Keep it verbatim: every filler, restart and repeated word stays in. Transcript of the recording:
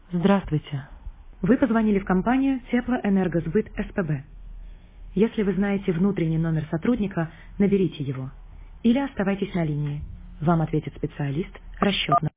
Здравствуйте. Вы позвонили в компанию Теплоэнергосбыт СПБ. Если вы знаете внутренний номер сотрудника, наберите его. Или оставайтесь на линии. Вам ответит специалист расчетного.